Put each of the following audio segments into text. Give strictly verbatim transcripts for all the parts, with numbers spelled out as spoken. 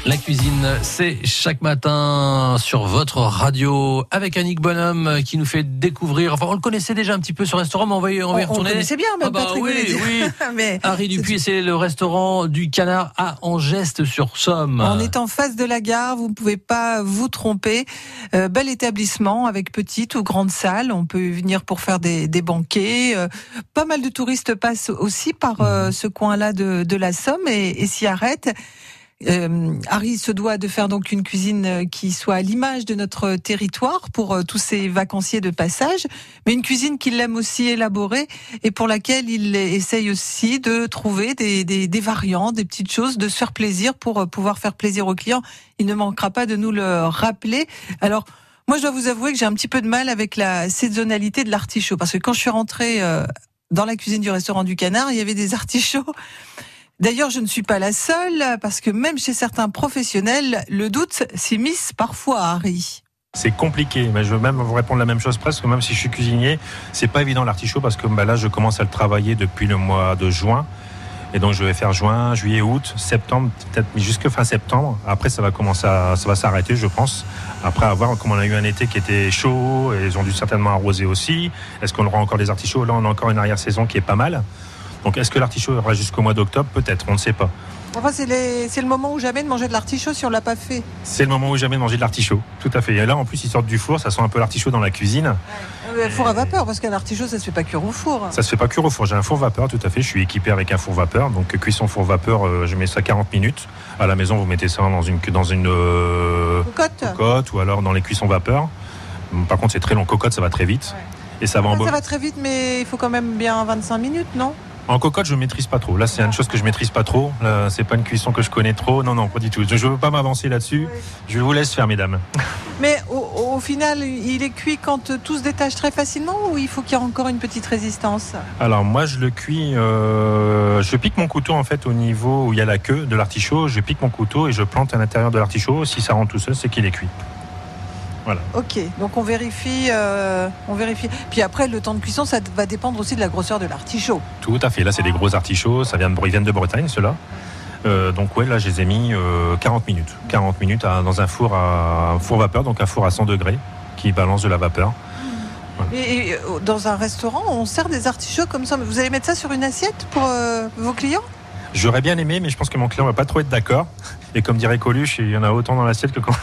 La cuisine, c'est chaque matin sur votre radio avec Annick Bonhomme qui nous fait découvrir. Enfin, on le connaissait déjà un petit peu ce restaurant, mais on va y, on va y on, retourner. On le connaissait bien, même ah bah, Patrick. Oui, oui. mais Harry Dupuis, c'est le restaurant du Canard à Angeste-sur-Somme. On est en face de la gare, vous ne pouvez pas vous tromper. Euh, bel établissement avec petite ou grande salle. On peut venir pour faire des, des banquets. Euh, pas mal de touristes passent aussi par euh, ce coin-là de, de la Somme et, et s'y arrêtent. Euh, Harry se doit de faire donc une cuisine qui soit à l'image de notre territoire pour euh, tous ces vacanciers de passage, mais une cuisine qu'il aime aussi élaborer et pour laquelle il essaye aussi de trouver des, des, des variantes, des petites choses, de se faire plaisir pour euh, pouvoir faire plaisir aux clients. Il ne manquera pas de nous le rappeler. Alors, moi, je dois vous avouer que j'ai un petit peu de mal avec la saisonnalité de l'artichaut, parce que quand je suis rentrée euh, dans la cuisine du restaurant du Canard, il y avait des artichauts. D'ailleurs, je ne suis pas la seule, parce que même chez certains professionnels, le doute s'immisce parfois à Harry. C'est compliqué, mais je veux même vous répondre la même chose presque, même si je suis cuisinier, c'est pas évident l'artichaut parce que bah là je commence à le travailler depuis le mois de juin. Et donc je vais faire juin, juillet, août, septembre, peut-être jusque fin septembre. Après ça va commencer à, ça va s'arrêter, je pense. Après avoir, comme on a eu un été qui était chaud, et ils ont dû certainement arroser aussi. Est-ce qu'on aura encore des artichauts? Là on a encore une arrière-saison qui est pas mal. Donc est-ce que l'artichaut aura jusqu'au mois d'octobre? Peut-être, on ne sait pas. Enfin, c'est, les, c'est le moment ou jamais de manger de l'artichaut si on ne l'a pas fait. C'est le moment ou jamais de manger de l'artichaut, tout à fait. Et là, en plus, ils sortent du four, ça sent un peu l'artichaut dans la cuisine. Ouais. Et... Four à vapeur, parce qu'un artichaut, ça ne se fait pas cuire au four. Ça ne se fait pas cuire au four. J'ai un four vapeur, tout à fait. Je suis équipé avec un four vapeur. Donc, cuisson four vapeur, euh, je mets ça quarante minutes. À la maison, vous mettez ça dans une, dans une euh, cocotte. cocotte ou alors dans les cuissons vapeur. Par contre, c'est très long. Cocotte, ça va très vite. Ouais. Et ça va ça, en ça va très vite, mais il faut quand même bien vingt-cinq minutes, non? En cocotte, je ne maîtrise pas trop. Là, c'est une chose que je ne maîtrise pas trop. Là, c'est pas une cuisson que je connais trop. Non, non, pas du tout. Je ne veux pas m'avancer là-dessus. Oui. Je vous laisse faire, mesdames. Mais au, au final, il est cuit quand tout se détache très facilement ou il faut qu'il y ait encore une petite résistance? Alors, moi, je le cuis... Euh, je pique mon couteau, en fait, au niveau où il y a la queue de l'artichaut. Je pique mon couteau et je plante à l'intérieur de l'artichaut. Si ça rentre tout seul, c'est qu'il est cuit. Voilà. Ok, donc on vérifie, euh, on vérifie. Puis après, le temps de cuisson, ça va dépendre aussi de la grosseur de l'artichaut. Tout à fait. Là, c'est des gros artichauts. Ça vient de, ils viennent de Bretagne, ceux-là. Euh, donc ouais, là, je les ai mis euh, quarante minutes. quarante minutes à, dans un four à un four vapeur, donc un four à cent degrés qui balance de la vapeur. Voilà. Et, et dans un restaurant, on sert des artichauts comme ça. Vous allez mettre ça sur une assiette pour euh, vos clients? J'aurais bien aimé, mais je pense que mon client va pas trop être d'accord. Et comme dirait Coluche, il y en a autant dans l'assiette que quand...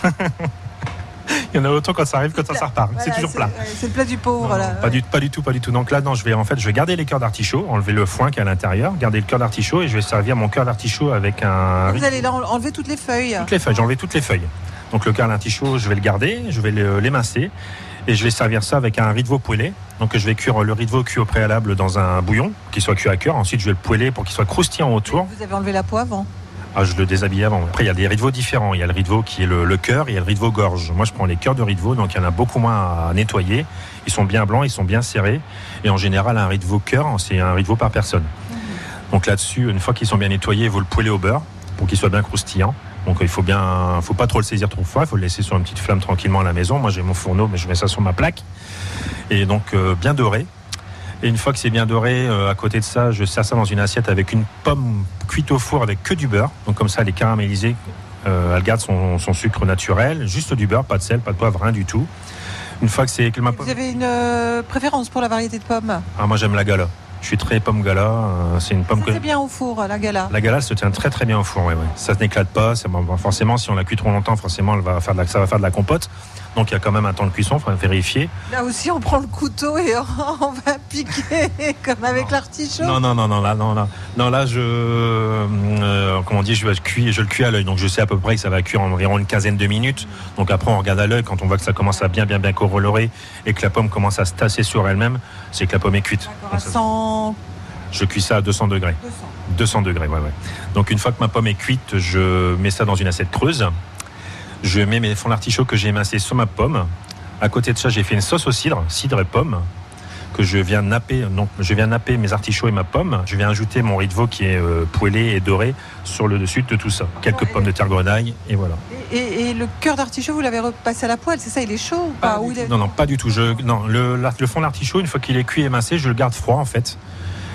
Il y en a autant quand ça arrive que quand ça repart. Voilà, c'est toujours c'est, plat. C'est le plat du pauvre. Non, là. Non, pas, du, pas du tout, pas du tout. Donc là, non, je vais en fait, je vais garder les cœurs d'artichaut, enlever le foin qui est à l'intérieur, garder le cœur d'artichaut et je vais servir mon cœur d'artichaut avec un. Vous allez là enlever toutes les feuilles. Toutes les feuilles. J'ai enlevé toutes les feuilles. Donc le cœur d'artichaut, je vais le garder, je vais l'émincer et je vais servir ça avec un riz de veau poêlé. Donc je vais cuire le riz de veau cuit au préalable dans un bouillon qui soit cuit à cœur. Ensuite, je vais le poêler pour qu'il soit croustillant autour. Vous avez enlevé la peau avant? Ah, je le déshabille avant. Après, il y a des riz de veau différents. Il y a le riz de veau qui est le, le cœur et il y a le riz de veau gorge. Moi, je prends les cœurs de riz de veau, donc il y en a beaucoup moins à nettoyer. Ils sont bien blancs, ils sont bien serrés. Et en général, un riz de veau cœur, c'est un riz de veau par personne. Mmh. Donc là-dessus, une fois qu'ils sont bien nettoyés, vous le poêlez au beurre pour qu'il soit bien croustillant. Donc il faut bien, faut pas trop le saisir trop fort. Il faut le laisser sur une petite flamme tranquillement à la maison. Moi, j'ai mon fourneau, mais je mets ça sur ma plaque. Et donc euh, bien doré. Et une fois que c'est bien doré, euh, à côté de ça, je sers ça dans une assiette avec une pomme cuite au four avec que du beurre. Donc comme ça, elle est caramélisée. Euh, elle garde son, son sucre naturel, juste du beurre, pas de sel, pas de poivre, rien du tout. Une fois que c'est... Vous avez une euh, préférence pour la variété de pommes? Ah, moi, j'aime la gala. Je suis très pomme gala. Euh, c'est une pomme ça que... c'est bien au four, la gala. La gala, elle se tient très très bien au four. Ouais, ouais. Ça ne n'éclate pas. C'est, bon, forcément, si on la cuit trop longtemps, forcément, elle va faire de la, ça va faire de la compote. Donc il y a quand même un temps de cuisson, il faut vérifier. Là aussi, on prend le couteau et on va piquer comme avec non. l'artichaut. Non, non, non, non, là, non, là, non, là, je, euh, comment on dit, je, je, cuis, je le cuis à l'œil. Donc je sais à peu près que ça va cuire environ une quinzaine de minutes. Donc après, on regarde à l'œil quand on voit que ça commence à bien, bien, bien corolorer et que la pomme commence à se tasser sur elle-même, c'est que la pomme est cuite. D'accord, à cent... Je cuis ça à deux cents degrés. deux cents. deux cents degrés, ouais, ouais. Donc une fois que ma pomme est cuite, je mets ça dans une assiette creuse. Je mets mes fonds d'artichaut que j'ai émincés sur ma pomme. À côté de ça, j'ai fait une sauce au cidre, cidre et pomme, que je viens napper. Donc, je viens napper mes artichauts et ma pomme. Je viens ajouter mon riz de veau qui est euh, poêlé et doré sur le dessus de tout ça. Quelques pommes de terre grenaille et voilà. Et, et, et le cœur d'artichaut, vous l'avez repassé à la poêle, c'est ça? Il est chaud ou pas, pas ou il est... Non, non, pas du tout. Je, non, le, le fond d'artichaut, une fois qu'il est cuit et émincé, je le garde froid en fait.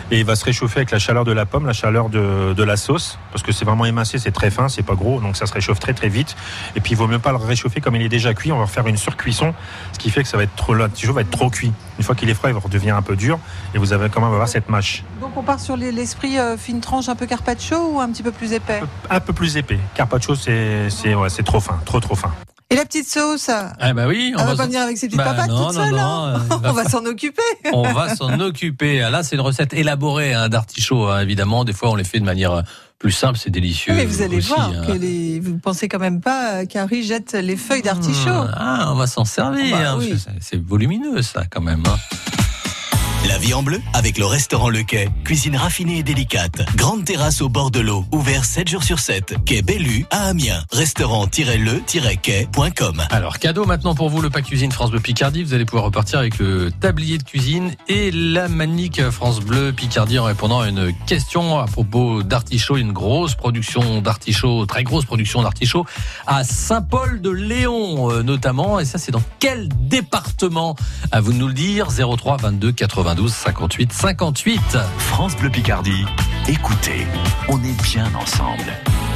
et il va se réchauffer avec la chaleur de la pomme, la chaleur de, de la sauce, parce que c'est vraiment émincé, c'est très fin, c'est pas gros, donc ça se réchauffe très très vite. Et puis il vaut mieux pas le réchauffer comme il est déjà cuit, on va refaire une surcuisson, ce qui fait que ça va être trop, l'artichaut va être trop cuit. Une fois qu'il est frais, il redevient un peu dur et vous avez quand même avoir cette mâche. Donc on part sur l'esprit euh, fine tranche un peu carpaccio ou un petit peu plus épais? Un peu, un peu plus épais. Carpaccio, c'est, c'est, ouais, c'est trop fin, trop trop fin. Et la petite sauce? Ah bah oui, on Elle va va pas s- venir avec ses petites Bah papates non, toute non, seule, non, hein. euh, il va On va s'en occuper. On va s'en occuper. Là, c'est une recette élaborée hein, d'artichaut, hein, évidemment. Des fois, on les fait de manière plus simple, c'est délicieux. Mais vous allez aussi, voir hein. que les... vous pensez quand même pas qu'Harry jette les feuilles d'artichaut. Ah, on va s'en servir. Bah hein, oui. parce que c'est- c'est volumineux, ça, quand même. Hein. La vie en bleu avec le restaurant Le Quai. Cuisine raffinée et délicate. Grande terrasse au bord de l'eau. Ouvert sept jours sur sept. Quai Bellu à Amiens. Restaurant-le quai point com. Alors, cadeau maintenant pour vous, le pack cuisine France Bleu Picardie. Vous allez pouvoir repartir avec le tablier de cuisine et la manique France Bleu Picardie en répondant à une question à propos d'artichaut. Une grosse production d'artichaut, très grosse production d'artichaut à Saint-Paul-de-Léon euh, notamment. Et ça, c'est dans quel département? À vous de nous le dire. zéro trois vingt-deux quatre-vingt-douze cinquante-huit cinquante-huit. France Bleu Picardie. Écoutez, on est bien ensemble.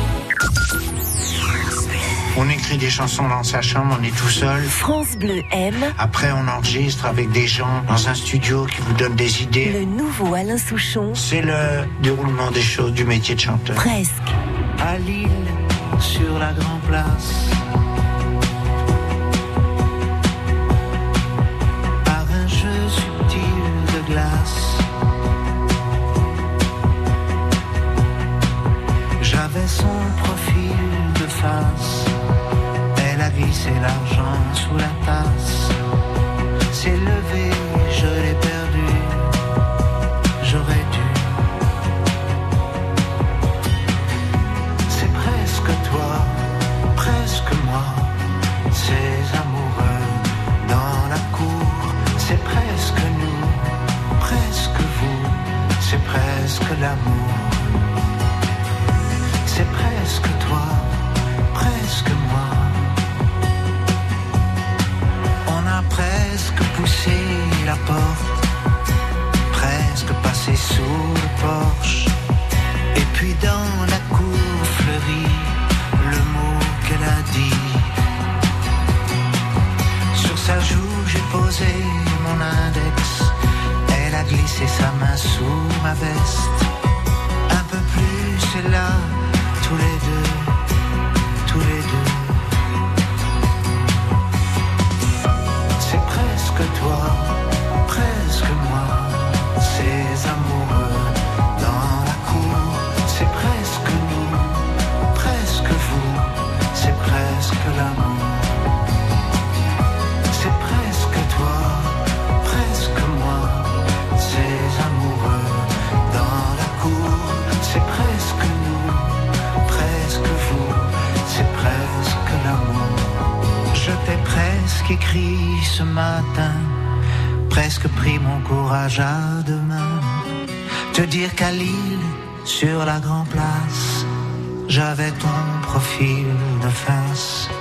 On écrit des chansons dans sa chambre, on est tout seul. France Bleu aime Après, on enregistre avec des gens dans un studio qui vous donnent des idées. le nouveau Alain Souchon, C'est le déroulement des choses du métier de chanteur. presque. À Lille, sur la Grand Place, par un jeu subtil de glace, j'avais son profil de face. Elle a glissé l'argent sous la tasse, s'est levée, je l'ai perdu, j'aurais dû. C'est presque toi, presque moi, ces amoureux dans la cour. C'est presque nous, presque vous, c'est presque l'amour. C'est presque toi, presque moi. On a presque poussé la porte, presque passé sous le porche. Et puis dans la cour fleurie, le mot qu'elle a dit. Sur sa joue j'ai posé mon index. Elle a glissé sa main sous ma veste. Un peu plus, c'est là, tous les deux, tous les deux. C'est presque toi, presque moi, ces amoureux dans la cour. C'est presque nous, presque vous, c'est presque l'amour. C'est presque toi, presque moi, ces amoureux dans la cour. C'est presque nous, presque vous, c'est presque l'amour. Je t'ai presque écrit ce matin, presque pris mon courage à deux mains. Te dire qu'à Lille, sur la Grand Place, j'avais ton profil de face.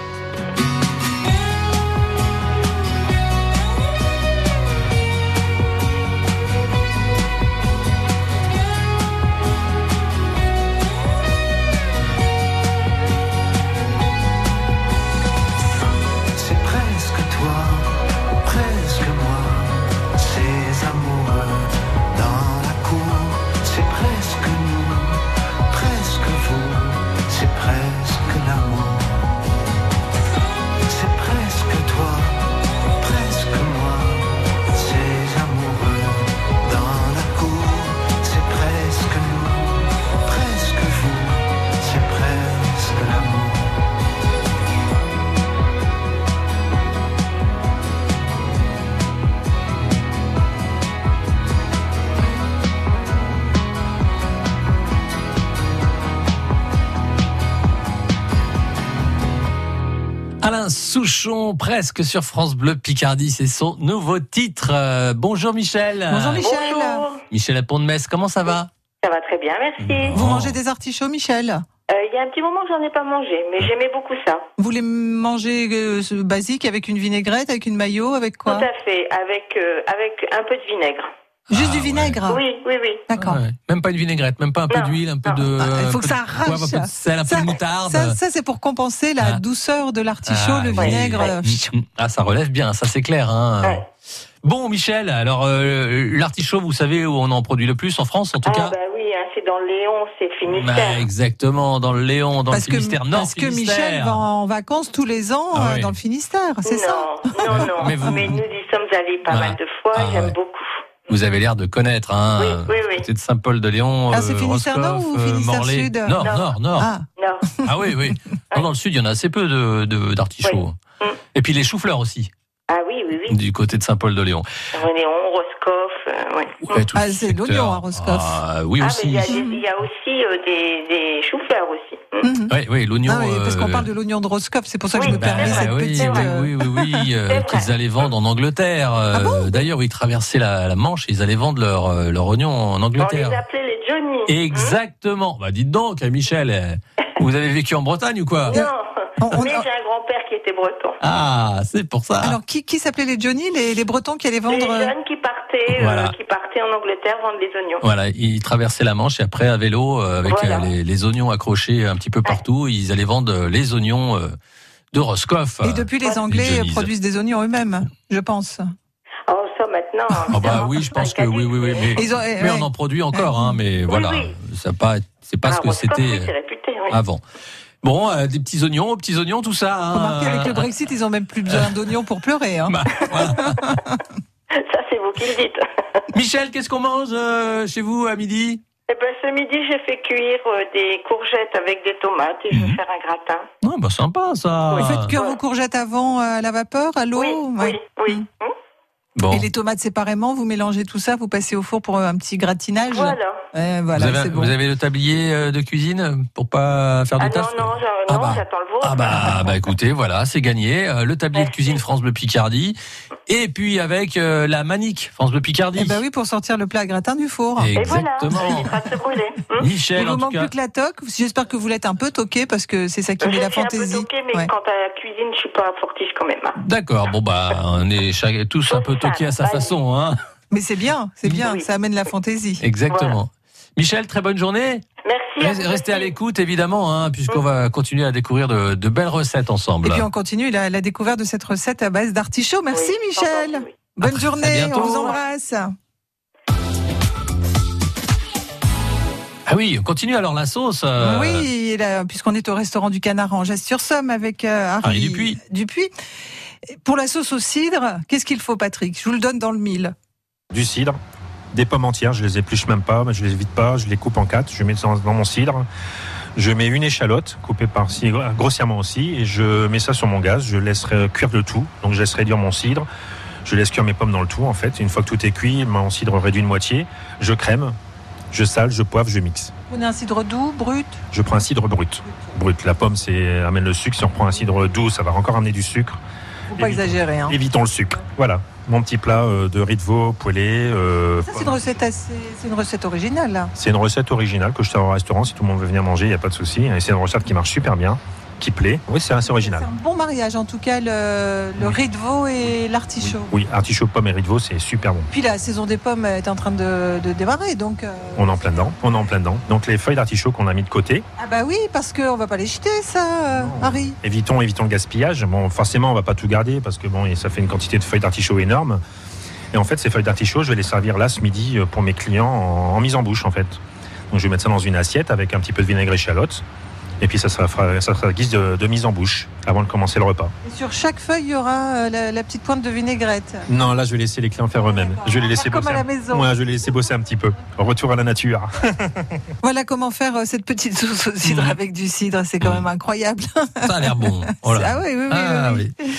C'est presque toi, presque moi, ces amoureux dans la cour. C'est presque nous, presque vous, c'est presque l'amour. C'est presque toi, presque moi, ces amoureux dans la cour. C'est presque nous, presque vous, c'est presque l'amour. Alain Souchon, presque sur France Bleu Picardie, c'est son nouveau titre. Euh, bonjour Michel. Bonjour Michel. Bonjour. Michel à Pont-de-Metz, comment ça va? Ça va très bien, merci. Vous Bon. mangez des artichauts, Michel? Euh, Il y a un petit moment que j'en ai pas mangé, mais j'aimais beaucoup ça. Vous les mangez euh, ce basique avec une vinaigrette, avec une mayo, avec quoi? Tout à fait, avec, euh, avec un peu de vinaigre. Juste Ah, du vinaigre. Oui, oui, oui. D'accord. Ouais. Même pas une vinaigrette, même pas un peu Non, d'huile, un peu non. de. Ah, il faut un que peu ça de arrache. poivre, un peu de sel, un peu Ça- de moutarde. Ça, ça c'est pour compenser la Ah. douceur de l'artichaut, Ah, le oui. vinaigre. Ouais. euh, Mm, mm. Ah, ça relève bien, ça c'est clair. Hein. Ouais. Bon, Michel, alors euh, l'artichaut, vous savez où on en produit le plus en France, en tout Ah, cas. bah oui, hein, c'est dans le Léon, c'est Finistère. Bah, exactement, dans le Léon, dans Parce le Finistère que, Nord, parce que Finistère. Michel va en vacances tous les ans Ah euh, oui. dans le Finistère, c'est non, ça Non, non, Mais mais, vous- nous y sommes allés pas Ah. mal de fois, Ah, j'aime ouais. beaucoup. Vous avez l'air de connaître, hein. Oui, oui, oui. Côté de Saint-Paul-de-Léon, Ah, c'est euh, Finistère Nord Roscoff, ou euh, Finistère Morlaix. Sud Nord, Non. Nord, Nord. Ah, Non, Ah oui, oui. Non, dans le sud, il y en a assez peu de, de- d'artichauts. Oui. Mm. Et puis les choux-fleurs aussi, ah oui, oui, oui. du côté de Saint-Paul-de-Léon. Léon, Roscoff, euh, ouais. Ouais, tout Ah, ce c'est secteur. l'oignon à Roscoff. Ah, oui, Ah, aussi. mais il y a, des- il y a aussi euh, des, des choux-fleurs aussi. Mm. mhm. Oui, oui, l'oignon. Ah oui, parce qu'on euh, parle de l'oignon de Roscoff, c'est pour ça que oui, je me bah, permets bah, cette oui, petite. oui, euh, oui, oui, oui, euh, C'est vrai. qu'ils allaient vendre en Angleterre. euh, Ah bon D'ailleurs, ils traversaient la, la Manche et ils allaient vendre leur, euh, leur oignon en On les Angleterre. appelait les Johnny. Exactement. Bah, dites donc, Michel, euh, vous avez vécu en Bretagne ou quoi? Non, On- on- mais j'ai un grand-père qui était breton. Ah, c'est pour ça. Alors, qui, qui s'appelait les Johnny, les, les Bretons qui allaient Les vendre euh, jeunes qui partaient, Voilà. euh, qui partaient en Angleterre vendre des oignons. Voilà, ils traversaient la Manche et après à vélo euh, avec Voilà. euh, les, les oignons accrochés un petit peu partout, ils allaient vendre euh, les oignons euh, de Roscoff. Et depuis, les Ouais. Anglais Johnny's. produisent des oignons eux-mêmes, je pense. Oh, ça maintenant. Ah bah oui, je pense que oui, oui, oui, mais, Ils ont- eh, mais ouais. on en produit encore, hein, mais voilà, oui. ça pas, c'est pas Ah, ce que Roscoff, c'était oui, c'est réputé, oui. avant. Bon, euh, des petits oignons, petits oignons, tout ça. Hein. Remarquez, avec le Brexit, ils ont même plus besoin d'oignons pour pleurer. Hein. Bah, voilà. Ça, c'est vous qui le dites. Michel, qu'est-ce qu'on mange euh, chez vous à midi? Eh ben, ce midi, j'ai fait cuire euh, des courgettes avec des tomates et je vais faire un gratin. Ah, bah sympa ça. Vous faites cuire Ouais. vos courgettes avant euh, à la vapeur, à l'eau Oui, ouais. oui, oui. Mm. Hum, Bon. Et les tomates séparément, vous mélangez tout ça, vous passez au four pour un petit gratinage. Voilà. Ouais, voilà, vous, avez, c'est bon. vous avez le tablier euh, de cuisine pour pas faire de Ah non, taf? non, j'en- Ah non, bah. j'attends le vôtre. Ah bah, bah écoutez, voilà, c'est gagné. Euh, le tablier de Merci. cuisine France Bleu Picardie. Et puis avec euh, la manique France Bleu Picardie. Eh ben oui, pour sortir le plat à gratin du four. Et Exactement. voilà, ça évitera de se brûler. Hum. Michel, Il vous en tout manque cas. plus que la toque. J'espère que vous l'êtes un peu toqué parce que c'est ça qui Je met la suis un peu fantaisie. toquée, mais Ouais. quant à la cuisine, je suis pas fortiche quand même. hein. D'accord, bon bah on est chaque- tous un peu toqués à sa Bye. façon, hein. Mais c'est bien, c'est bien, Oui. ça amène la fantaisie. Exactement. Michel, très bonne journée. Merci. à vous Restez à aussi. l'écoute évidemment, hein, puisqu'on va continuer à découvrir de, de belles recettes ensemble. Et puis on continue la, la découverte de cette recette à base d'artichaut. Merci Oui, Michel. entendu, oui. Bonne À très journée, bientôt. on vous embrasse. Ah oui, on continue alors la sauce. euh, Oui, là, puisqu'on est au restaurant du Canard en Geste-sur-Somme avec euh, Harry, Harry Dupuis. Dupuis. Pour la sauce au cidre, qu'est-ce qu'il faut Patrick? Je vous le donne dans le mille. Du cidre, des pommes entières, je les épluche même pas, je les vide pas, je les coupe en quatre, je mets dans, dans mon cidre. Je mets une échalote coupée par-ci grossièrement aussi et je mets ça sur mon gaz. Je laisserai cuire le tout, donc je laisse réduire mon cidre. Je laisse cuire mes pommes dans le tout en fait. Une fois que tout est cuit, mon cidre réduit de moitié. Je crème, je sale, je poivre, je mixe. Vous prenez un cidre doux, brut? Je prends un cidre brut. Brut. La pomme, c'est amène le sucre. Si on prend un cidre doux, ça va encore amener du sucre. Faut pas Évitons. exagérer. Hein. Évitons le sucre. Voilà, mon petit plat euh, de riz de veau poêlé. euh, Ça, c'est une recette assez, c'est une recette originale. Là. C'est une recette originale que je sers au restaurant. Si tout le monde veut venir manger, il n'y a pas de souci. Et c'est une recette qui marche super bien, qui plaît. Oui, c'est assez original. C'est un bon mariage en tout cas, le, le riz de veau et l'artichaut. Oui, artichaut, pomme et riz de veau, c'est super bon. Puis la saison des pommes est en train de, de démarrer, donc. euh, On est en plein dedans. On est en plein dedans. Donc les feuilles d'artichaut qu'on a mis de côté, Ah bah oui, parce qu'on va pas les jeter, ça, euh, Harry. évitons, évitons le gaspillage. Bon, forcément, on va pas tout garder parce que bon, ça fait une quantité de feuilles d'artichaut énorme. Et en fait, ces feuilles d'artichaut, je vais les servir là ce midi pour mes clients en, en mise en bouche en fait. Donc je vais mettre ça dans une assiette avec un petit peu de vinaigre échalote. Et puis ça sera, ça sera guise de, de mise en bouche avant de commencer le repas. Et sur chaque feuille, il y aura euh, la, la petite pointe de vinaigrette. Non, là, je vais laisser les clients faire eux-mêmes. Je vais les laisser Comme bosser. à la un- maison. Ouais, je vais les laisser bosser un petit peu. Retour à la nature. Voilà comment faire euh, cette petite sauce au cidre Mmh. avec du cidre, c'est quand même incroyable. Ça a l'air bon. Oh là. Ah oui, oui, oui. Ah oui, oui.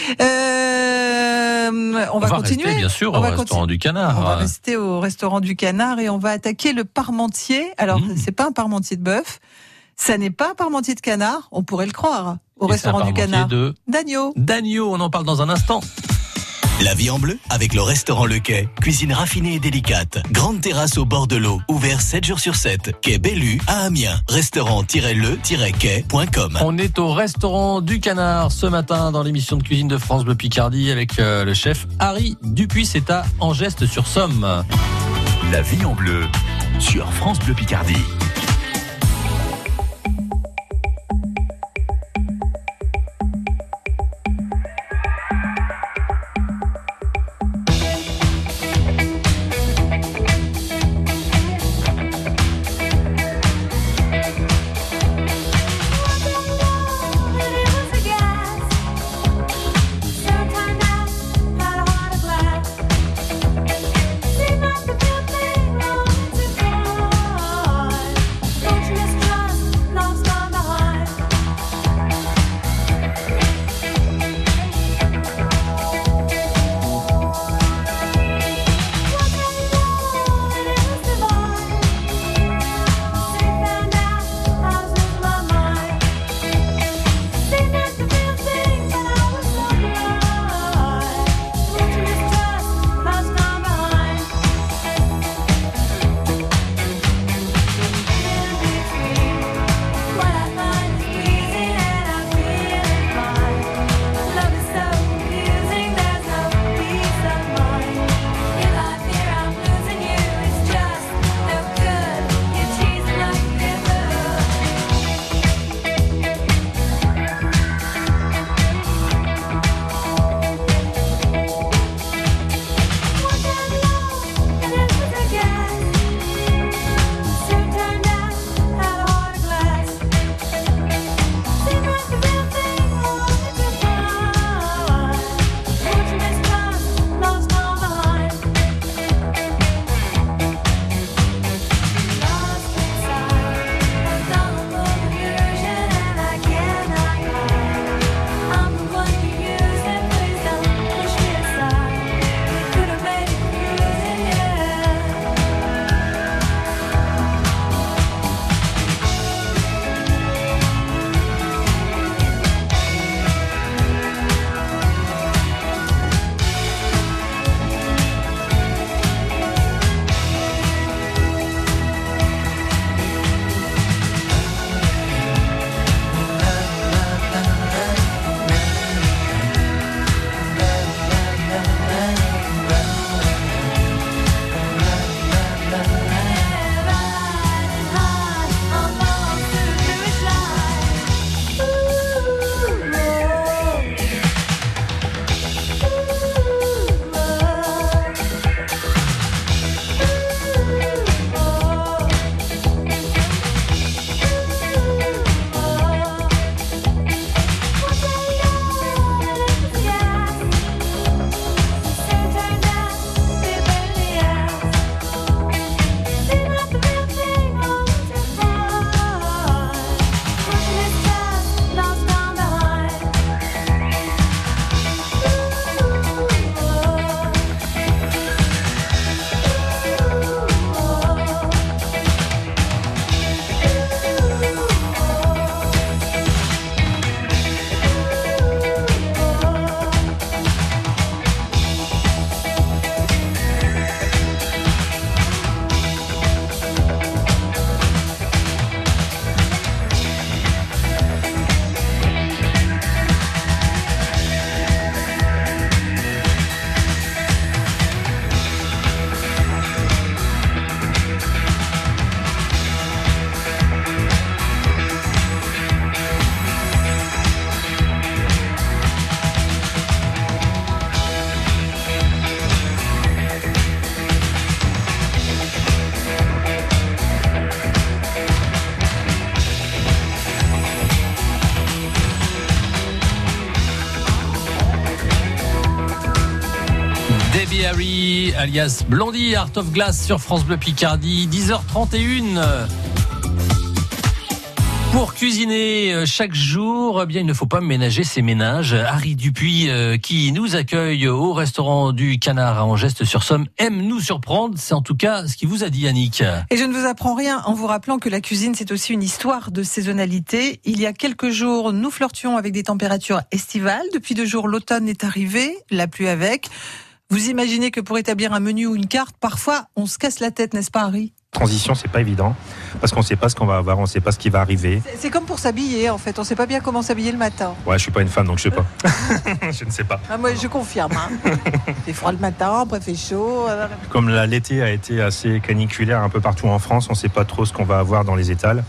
Euh, on, On va va continuer. rester bien sûr On au va restaurant continu- du Canard. On va rester au restaurant du Canard et on va attaquer le parmentier. Alors, Mmh. c'est pas un parmentier de bœuf, ça n'est pas un parmentier de canard, on pourrait le croire, au Et c'est un restaurant du parmentier Canard. de D'agneau. d'agneau, on en parle dans un instant. La vie en bleu avec le restaurant Le Quai. Cuisine raffinée et délicate. Grande terrasse au bord de l'eau. Ouvert sept jours sur sept. Quai Bellu à Amiens. Restaurant-le-quai point com. On est au restaurant du Canard ce matin dans l'émission de cuisine de France Bleu Picardie avec euh, le chef Harry Dupuis. C'est à Angeste-sur-Somme. La vie en bleu sur France Bleu Picardie. Debbie Harry, alias Blondie, Art of Glass sur France Bleu Picardie, dix heures trente et une. Pour cuisiner chaque jour, eh bien, il ne faut pas ménager ses ménages. Harry Dupuis, euh, qui nous accueille au restaurant du Canard à Angeste-sur-Somme, aime nous surprendre. C'est en tout cas ce qu'il vous a dit, Yannick. Et je ne vous apprends rien en vous rappelant que la cuisine, c'est aussi une histoire de saisonnalité. Il y a quelques jours, nous flirtions avec des températures estivales. Depuis deux jours, l'automne est arrivé, la pluie avec. Vous imaginez que pour établir un menu ou une carte, parfois, on se casse la tête, n'est-ce pas, Harry ? Transition, c'est pas évident parce qu'on sait pas ce qu'on va avoir, on sait pas ce qui va arriver. C'est, c'est comme pour s'habiller, en fait. On sait pas bien comment s'habiller le matin. Ouais, je suis pas une femme, donc je sais pas. Je ne sais pas. Ah, moi, je confirme. Hein. Il fait froid le matin, après il fait chaud. Comme la, l'été a été assez caniculaire un peu partout en France, on sait pas trop ce qu'on va avoir dans les étals.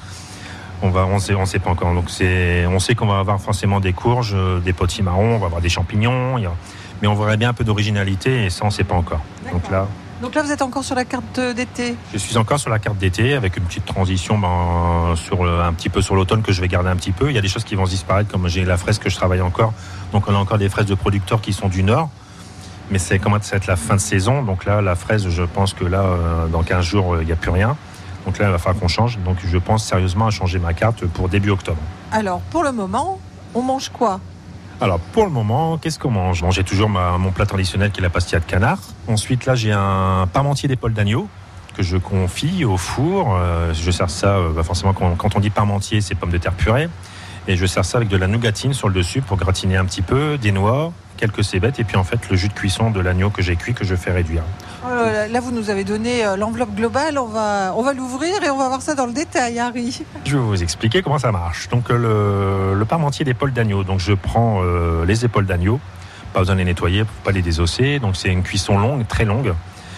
On va, on sait, on sait pas encore. Donc c'est, on sait qu'on va avoir forcément des courges, des potimarrons, on va avoir des champignons. A... Mais on voudrait bien un peu d'originalité et ça, on sait pas encore. D'accord. Donc là. Donc là, vous êtes encore sur la carte d'été ? Je suis encore sur la carte d'été avec une petite transition ben, sur le, un petit peu sur l'automne que je vais garder un petit peu. Il y a des choses qui vont disparaître, comme j'ai la fraise que je travaille encore. Donc on a encore des fraises de producteurs qui sont du nord. Mais c'est comment ça va être la fin de saison. Donc là, la fraise, je pense que là, dans quinze jours, il n'y a plus rien. Donc là, il va falloir qu'on change. Donc je pense sérieusement à changer ma carte pour début octobre. Alors, pour le moment, on mange quoi ? Alors pour le moment, qu'est-ce qu'on mange ? Bon, j'ai toujours ma, mon plat traditionnel qui est la pastilla de canard. Ensuite là j'ai un parmentier d'épaule d'agneau que je confie au four. Euh, je sers ça, euh, bah forcément quand, quand on dit parmentier c'est pommes de terre purée. Et je sers ça avec de la nougatine sur le dessus pour gratiner un petit peu, des noix, quelques cébettes et puis en fait le jus de cuisson de l'agneau que j'ai cuit que je fais réduire. Oh là, là vous nous avez donné l'enveloppe globale, on va, on va l'ouvrir et on va voir ça dans le détail, Harry. Je vais vous expliquer comment ça marche. Donc le, le parmentier d'épaule d'agneau, donc je prends euh, les épaules d'agneau, pas besoin de les nettoyer, pas les désosser, donc c'est une cuisson longue, très longue,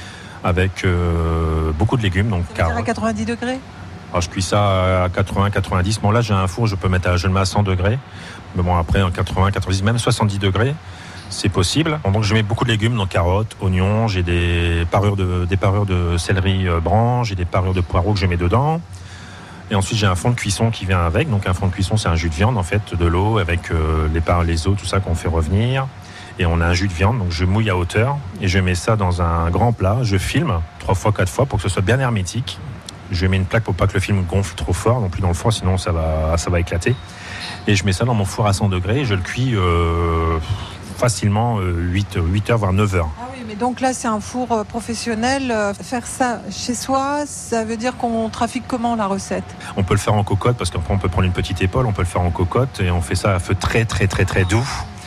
avec euh, beaucoup de légumes. Donc ça veut dire à quatre-vingt-dix degrés ? Alors, je cuis ça à quatre-vingts quatre-vingt-dix. Bon, là, j'ai un four, je peux mettre à, je le mets à cent degrés. Mais bon, après, en quatre-vingts quatre-vingt-dix, même soixante-dix degrés, c'est possible. Donc, je mets beaucoup de légumes, donc carottes, oignons, j'ai des parures de, des parures de céleri blanc, j'ai des parures de poireaux que je mets dedans. Et ensuite, j'ai un fond de cuisson qui vient avec. Donc, un fond de cuisson, c'est un jus de viande, en fait, de l'eau avec euh, les parts, les os, tout ça qu'on fait revenir. Et on a un jus de viande, donc je mouille à hauteur. Et je mets ça dans un grand plat. Je filme trois fois, quatre fois pour que ce soit bien hermétique. Je mets une plaque pour pas que le film gonfle trop fort non plus dans le four, sinon ça va, ça va éclater. Et je mets ça dans mon four à cent degrés et je le cuis euh, facilement euh, huit heures, voire neuf heures. Ah oui, mais donc là c'est un four professionnel. Faire ça chez soi, ça veut dire qu'on trafique comment la recette ? On peut le faire en cocotte parce qu'après on peut prendre une petite épaule, on peut le faire en cocotte et on fait ça à feu très très très très doux.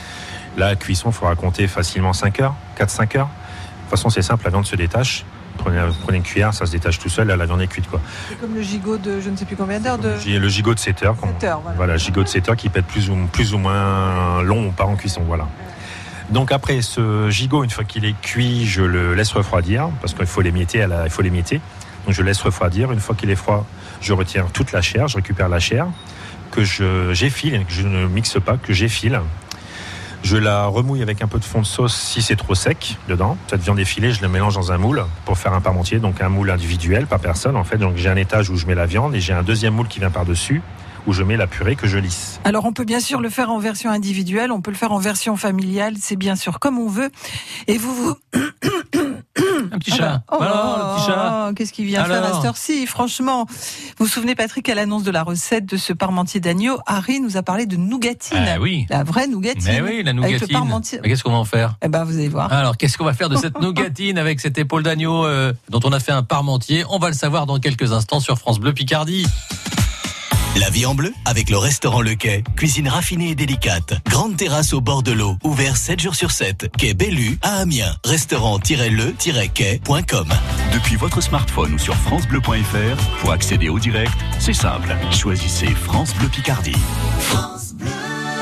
Là, la cuisson, il faudra compter facilement cinq heures, quatre à cinq heures. De toute façon, c'est simple, la viande se détache. Prenez, prenez une cuillère, ça se détache tout seul, là, la viande est cuite, quoi. C'est comme le gigot de je ne sais plus combien d'heures de... Le gigot de sept heures. sept heures, voilà. Voilà, gigot de sept heures qui peut être plus ou, plus ou moins long ou pas en cuisson, voilà. Donc après, ce gigot, une fois qu'il est cuit, je le laisse refroidir, parce qu'il faut l'émietter, à la, il faut l'émietter. Donc je laisse refroidir, une fois qu'il est froid, je retire toute la chair, je récupère la chair, que je, j'effile, que je ne mixe pas, que j'effile. Je la remouille avec un peu de fond de sauce si c'est trop sec dedans. Cette viande effilée, je la mélange dans un moule pour faire un parmentier, donc un moule individuel par personne en fait. Donc j'ai un étage où je mets la viande et j'ai un deuxième moule qui vient par-dessus où je mets la purée que je lisse. Alors on peut bien sûr le faire en version individuelle, on peut le faire en version familiale, c'est bien sûr comme on veut. Et vous vous... Un petit chat. Oh, Alors, oh, le petit chat. oh, qu'est-ce qu'il vient Alors. faire à cette heure-ci ? Franchement, vous vous souvenez, Patrick, à l'annonce de la recette de ce parmentier d'agneau, Harry nous a parlé de nougatine. Ah oui. La vraie nougatine. Mais oui, la Avec nougatine. le parmentier. Mais qu'est-ce qu'on va en faire ? Eh ben, vous allez voir. Alors, qu'est-ce qu'on va faire de cette nougatine avec cette épaule d'agneau euh, dont on a fait un parmentier ? On va le savoir dans quelques instants sur France Bleu Picardie. La vie en bleu avec le restaurant Le Quai. Cuisine raffinée et délicate. Grande terrasse au bord de l'eau. Ouvert sept jours sur sept. Quai Bellu à Amiens. Restaurant-le-quai point com. Depuis votre smartphone ou sur francebleu point fr, pour accéder au direct, c'est simple. Choisissez France Bleu Picardie. France Bleu.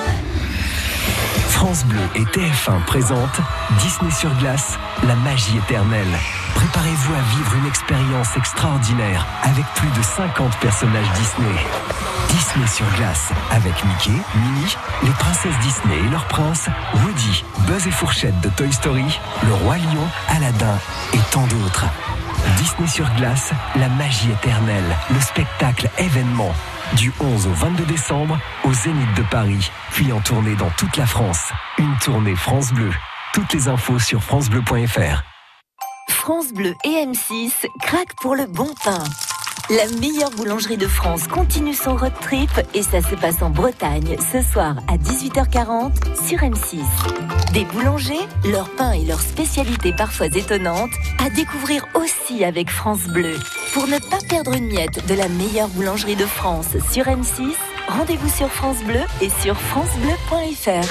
France Bleu et T F un présentent Disney sur glace, la magie éternelle. Préparez-vous à vivre une expérience extraordinaire avec plus de cinquante personnages Disney. Disney sur glace avec Mickey, Minnie, les princesses Disney et leurs princes, Woody, Buzz et Fourchette de Toy Story, le Roi Lion, Aladdin et tant d'autres. Disney sur glace, la magie éternelle, le spectacle événement. Du onze au vingt-deux décembre, au Zénith de Paris, puis en tournée dans toute la France. Une tournée France Bleu. Toutes les infos sur francebleu point fr. France Bleu et M six craquent pour le bon pain. La meilleure boulangerie de France continue son road trip et ça se passe en Bretagne ce soir à dix-huit heures quarante sur M six. Des boulangers, leur pain et leurs spécialités parfois étonnantes à découvrir aussi avec France Bleu. Pour ne pas perdre une miette de la meilleure boulangerie de France sur M six, rendez-vous sur France Bleu et sur francebleu point f r.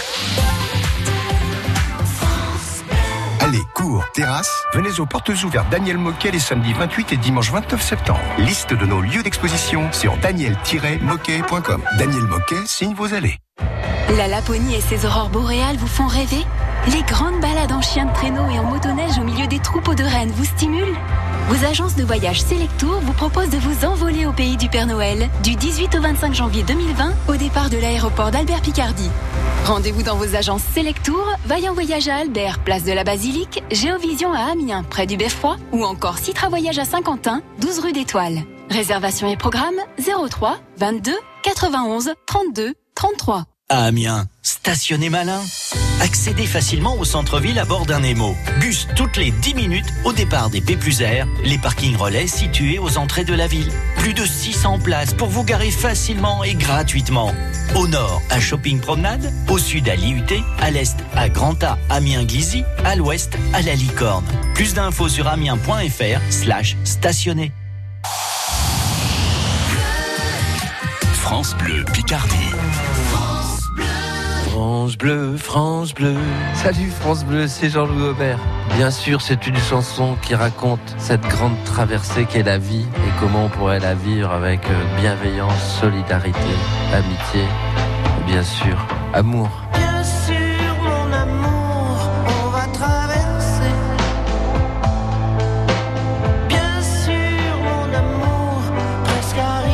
Allez, cours, terrasse, venez aux portes ouvertes Daniel Moquet les samedis vingt-huit et dimanche vingt-neuf septembre. Liste de nos lieux d'exposition sur daniel tiret moquet point com. Daniel Moquet signe vos allées. La Laponie et ses aurores boréales vous font rêver? Les grandes balades en chien de traîneau et en motoneige au milieu des troupeaux de rennes vous stimulent? Vos agences de voyage Selectour vous proposent de vous envoler au pays du Père Noël du dix-huit au vingt-cinq janvier deux mille vingt au départ de l'aéroport d'Albert Picardie. Rendez-vous dans vos agences Selectour, Vaillant Voyage à Albert, place de la Basilique, Géovision à Amiens, près du Beffroi, ou encore Citra Voyage à Saint-Quentin, douze rue d'Étoile. Réservation et programme zéro trois vingt-deux quatre-vingt-onze trente-deux trente-trois. À Amiens, stationnez malin. Accédez facilement au centre-ville à bord d'un Nemo. Bus toutes les dix minutes au départ des P plus R, les parkings relais situés aux entrées de la ville. Plus de six cents places pour vous garer facilement et gratuitement. Au nord, à Shopping Promenade, au sud à l'I U T, à l'est à Grand A, Amiens-Glizy, à l'ouest à la Licorne. Plus d'infos sur amiens point f r slash stationner. France Bleu Picardie. France Bleu, France Bleu. Salut France Bleu, c'est Jean-Louis Aubert. Bien sûr, c'est une chanson qui raconte cette grande traversée qu'est la vie et comment on pourrait la vivre avec bienveillance, solidarité, amitié et bien sûr, amour. Bien sûr, mon amour, on va traverser. Bien sûr, mon amour, presque arrivé.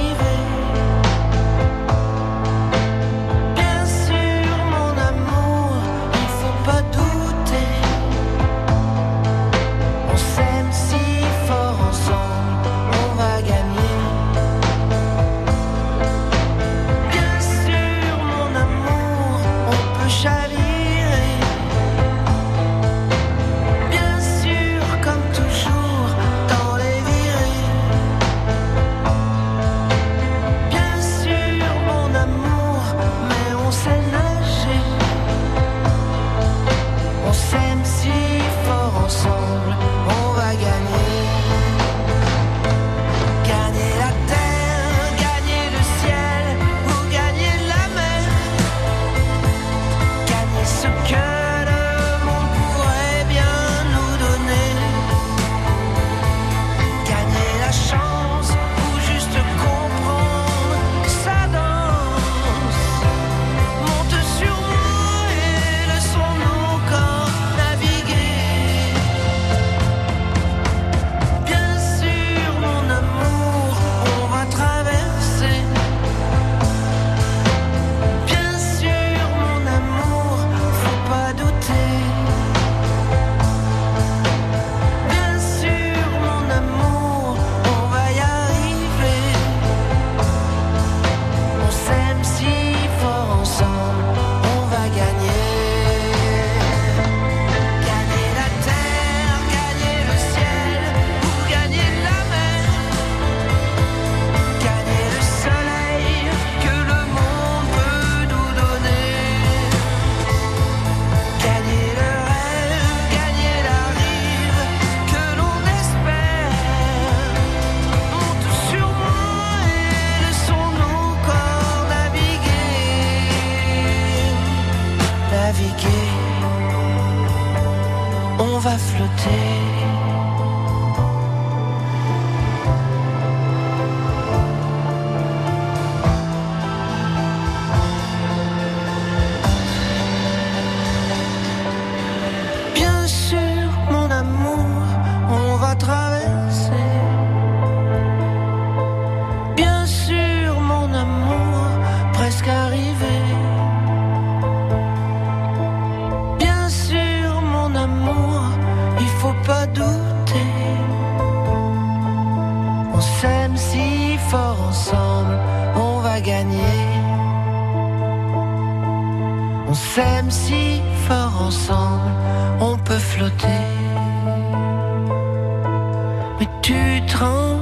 s'aime si fort ensemble, on peut flotter. Mais tu trembles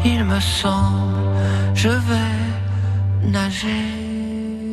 il me semble, je vais nager.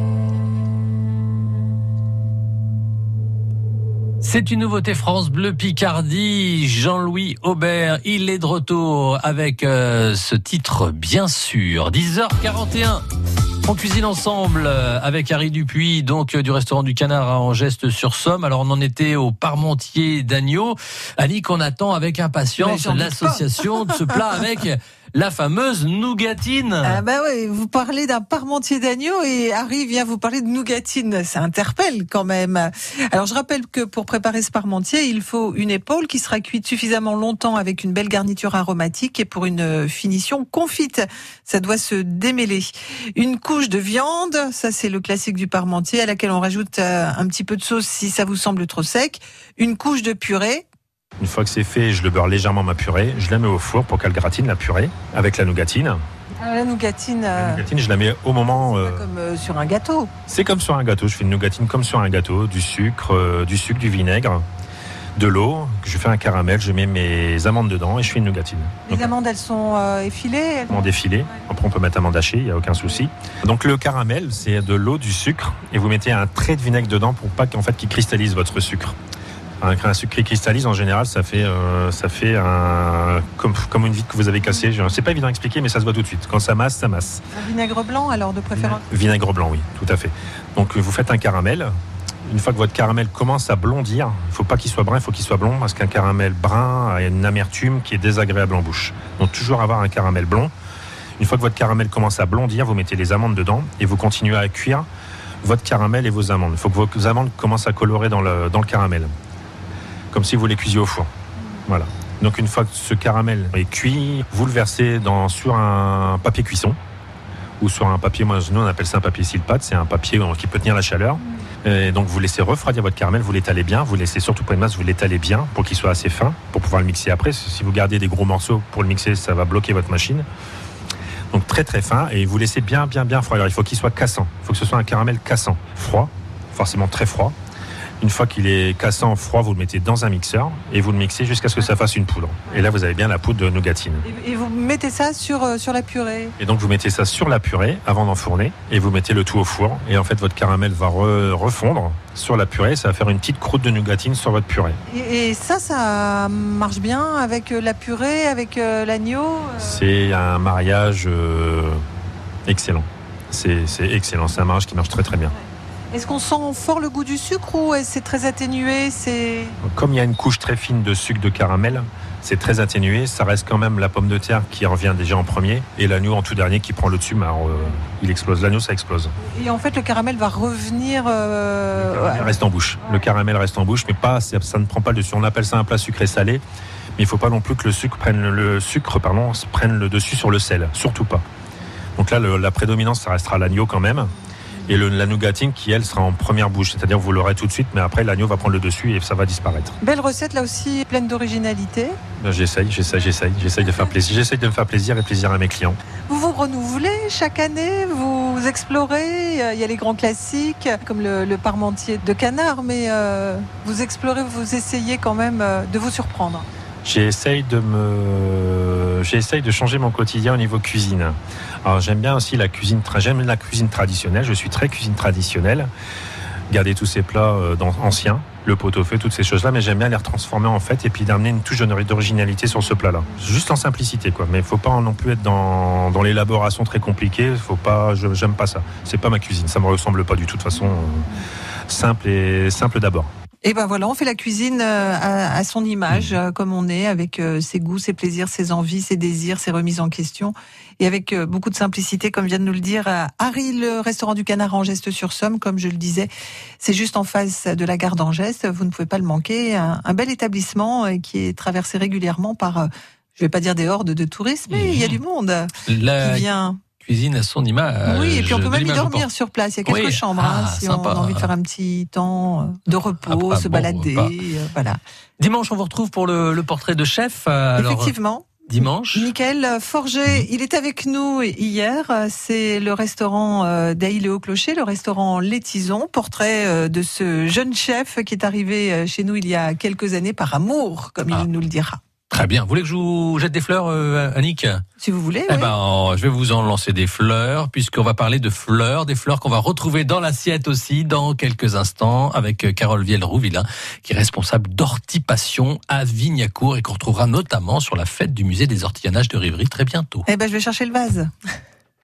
C'est une nouveauté France Bleu Picardie. Jean-Louis Aubert, il est de retour avec euh, ce titre, bien sûr. dix heures quarante et un. On cuisine ensemble avec Harry Dupuis, donc du restaurant du Canard à Angeste-sur-Somme. Alors on en était au parmentier d'agneau. Annie, qu'on attend avec impatience l'association de ce plat avec la fameuse nougatine. Ah bah oui, vous parlez d'un parmentier d'agneau et Harry vient vous parler de nougatine. Ça interpelle quand même. Alors je rappelle que pour préparer ce parmentier, il faut une épaule qui sera cuite suffisamment longtemps avec une belle garniture aromatique et pour une finition confite. Ça doit se démêler. Une couche de viande, ça c'est le classique du parmentier, à laquelle on rajoute un petit peu de sauce si ça vous semble trop sec. Une couche de purée. Une fois que c'est fait, je le beurre légèrement ma purée, je la mets au four pour qu'elle gratine la purée avec la nougatine. Alors la nougatine, euh... la nougatine, je la mets au moment. C'est euh... comme euh, sur un gâteau. C'est comme sur un gâteau. Je fais une nougatine comme sur un gâteau, du sucre, euh, du sucre, du vinaigre, de l'eau. Je fais un caramel, je mets mes amandes dedans et je fais une nougatine. Les Donc, amandes, elles sont euh, effilées. Amandes effilées. Ouais. Après, on peut mettre amandes hachées, il y a aucun souci. Donc le caramel, c'est de l'eau, du sucre et vous mettez un trait de vinaigre dedans pour pas qu'en fait qu'il cristallise votre sucre. Un, un sucre qui cristallise, en général, ça fait, euh, ça fait un, comme, comme une vitre que vous avez cassée. C'est pas évident à expliquer, mais ça se voit tout de suite. Quand ça masse, ça masse. Un vinaigre blanc, alors, de préférence ? Vinaigre blanc, oui, tout à fait. Donc, vous faites un caramel. Une fois que votre caramel commence à blondir, il ne faut pas qu'il soit brun, il faut qu'il soit blond, parce qu'un caramel brun a une amertume qui est désagréable en bouche. Donc, toujours avoir un caramel blond. Une fois que votre caramel commence à blondir, vous mettez les amandes dedans et vous continuez à cuire votre caramel et vos amandes. Il faut que vos amandes commencent à colorer dans le, dans le caramel. Comme si vous les cuisiez au four. Voilà. Donc une fois que ce caramel est cuit, vous le versez dans, sur un papier cuisson ou sur un papier, moi nous on appelle ça un papier silpate, c'est un papier qui peut tenir la chaleur. Et donc vous laissez refroidir votre caramel, vous l'étalez bien, vous laissez surtout pas une masse, vous l'étalez bien pour qu'il soit assez fin, pour pouvoir le mixer après. Si vous gardez des gros morceaux pour le mixer, ça va bloquer votre machine. Donc très très fin et vous laissez bien bien bien froid. Alors, il faut qu'il soit cassant, il faut que ce soit un caramel cassant, froid, forcément très froid. Une fois qu'il est cassant, froid, vous le mettez dans un mixeur et vous le mixez jusqu'à ce que ça fasse une poudre. Et là, vous avez bien la poudre de nougatine. Et vous mettez ça sur, euh, sur la purée. Et donc, vous mettez ça sur la purée avant d'enfourner et vous mettez le tout au four. Et en fait, votre caramel va re- refondre sur la purée. Ça va faire une petite croûte de nougatine sur votre purée. Et, et ça, ça marche bien avec la purée, avec euh, l'agneau euh... C'est un mariage euh, excellent. C'est, c'est excellent. C'est un mariage qui marche très très bien. Est-ce qu'on sent fort le goût du sucre ou c'est très atténué, c'est... Comme il y a une couche très fine de sucre de caramel, c'est très atténué. Ça reste quand même la pomme de terre qui revient déjà en premier et l'agneau en tout dernier qui prend le dessus. Mais alors, euh, il explose. L'agneau, ça explose. Et en fait, le caramel va revenir... Euh... Le caramel ouais. reste en bouche. Le caramel reste en bouche, mais pas, ça ne prend pas le dessus. On appelle ça un plat sucré-salé. Mais il ne faut pas non plus que le sucre prenne le, sucre, pardon, prenne le dessus sur le sel. Surtout pas. Donc là, le, la prédominance, ça restera l'agneau quand même. Et le, la nougatine qui, elle, sera en première bouche. C'est-à-dire que vous l'aurez tout de suite, mais après, l'agneau va prendre le dessus et ça va disparaître. Belle recette, là aussi, pleine d'originalité. Ben, j'essaye, j'essaye, j'essaye. J'essaye de faire plaisir. J'essaye de me faire plaisir et plaisir à mes clients. Vous vous renouvelez chaque année, vous explorez. Il y a les grands classiques, comme le, le parmentier de canard, mais euh, vous explorez, vous essayez quand même de vous surprendre. J'essaye de me, j'essaye de changer mon quotidien au niveau cuisine. Alors j'aime bien aussi la cuisine, j'aime la cuisine traditionnelle. Je suis très cuisine traditionnelle. Garder tous ces plats dans, anciens, le pot-au-feu, toutes ces choses-là, mais j'aime bien les retransformer en fait et puis d'amener une touche d'originalité sur ce plat-là. Juste en simplicité, quoi. Mais il faut pas non plus être dans, dans l'élaboration très compliquée. Faut pas, je, j'aime pas ça. C'est pas ma cuisine. Ça me ressemble pas du tout. De toute façon, euh, simple et simple d'abord. Et ben voilà, on fait la cuisine à, à son image, mmh. comme on est, avec ses goûts, ses plaisirs, ses envies, ses désirs, ses remises en question, et avec beaucoup de simplicité, comme vient de nous le dire Harry, le restaurant du Canard à Angeste-sur-Somme, comme je le disais, c'est juste en face de la gare d'Angeste, vous ne pouvez pas le manquer, un, un bel établissement qui est traversé régulièrement par, je vais pas dire des hordes de touristes, mais mmh. il y a du monde la... qui vient... Cuisine à son image. Oui, et puis on peut même y dormir sur place. Il y a quelques oui. chambres, ah, hein, si sympa. On a envie de faire un petit temps de repos, ah, ah, se bon, balader. Bah. Euh, voilà. Dimanche, on vous retrouve pour le, le portrait de chef. Alors, effectivement. Dimanche. Mickaël Forger, il est avec nous hier. C'est le restaurant d'Ailly-le-Haut-Clocher, le restaurant Les Tisons. Portrait de ce jeune chef qui est arrivé chez nous il y a quelques années par amour, comme ah. il nous le dira. Très Très bien. Vous voulez que je vous jette des fleurs, euh, Annick ? Si vous voulez, Eh oui. ben, je vais vous en lancer des fleurs, puisqu'on va parler de fleurs, des fleurs qu'on va retrouver dans l'assiette aussi dans quelques instants avec Carole Viel-Rouvillin, qui est responsable d'hortipassion à Vignacourt et qu'on retrouvera notamment sur la fête du musée des Ortillonnages de Rivry très bientôt. Eh ben, je vais chercher le vase.